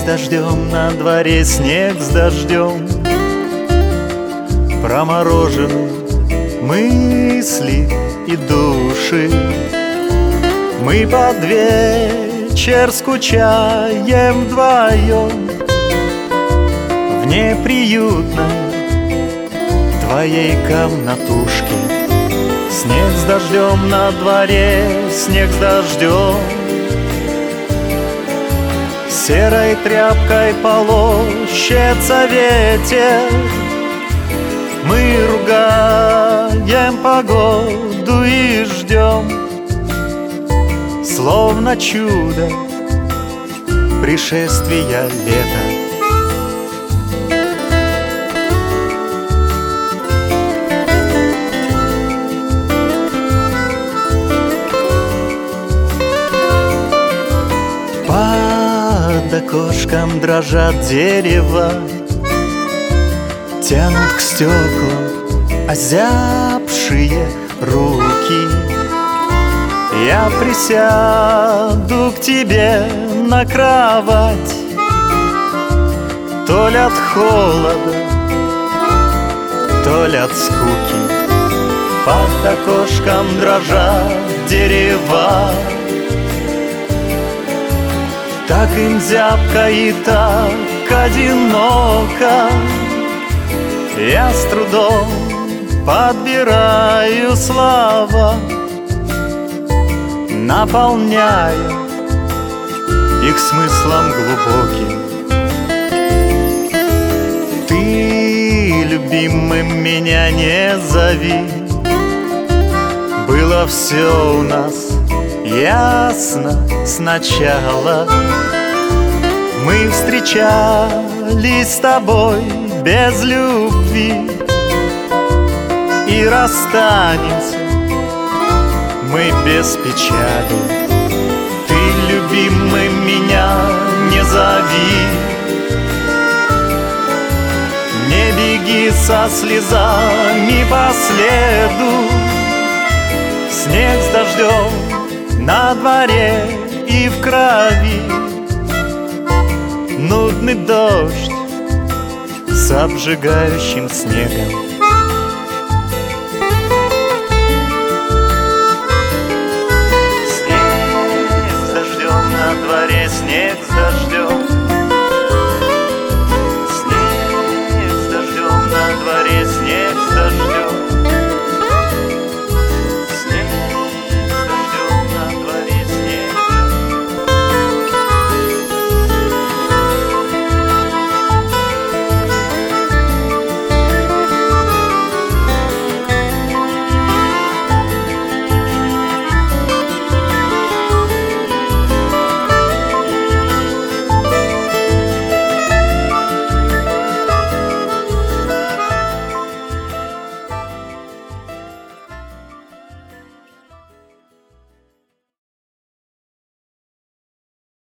дождем, на дворе снег с дождем. Проморожены мысли и души. Мы под вечер скучаем вдвоем в неприютной твоей комнатушке. Снег с дождем на дворе, снег с дождем. Серой тряпкой полощется ветер. Мы ругаем погоду и ждем, словно чудо пришествия лета. Под окошком дрожат дерева, тянут к стеклам озябшие руки. Я присяду к тебе на кровать, то ли от холода, то ли от скуки. Под окошком дрожат дерева, так им зябко и так одиноко. Я с трудом подбираю слова, наполняя их смыслом глубоким. Ты, любимым, меня не зови. Было все у нас ясно сначала. Мы встречались с тобой без любви и расстанемся мы без печали. Ты, любимый, меня не зови. Не беги со слезами по следу. Снег с дождем на дворе и в крови. Нудный дождь с обжигающим снегом.